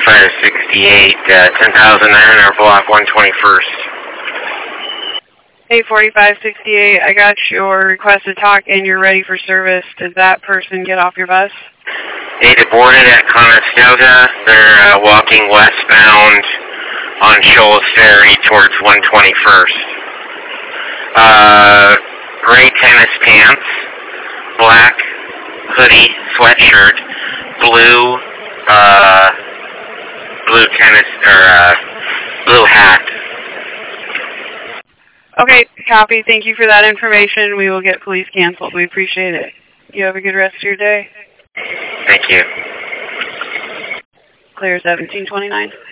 4568, 10,900 block 121st. Hey, 4568, I got your request to talk and you're ready for service. Did that person get off your bus? They boarded at Conestoga. They're walking westbound on Shoals Ferry towards 121st. Gray tennis pants, black hoodie, sweatshirt, blue blue hat. Okay, copy. Thank you for that information. We will get police canceled. We appreciate it. You have a good rest of your day. Thank you. Clear 1729.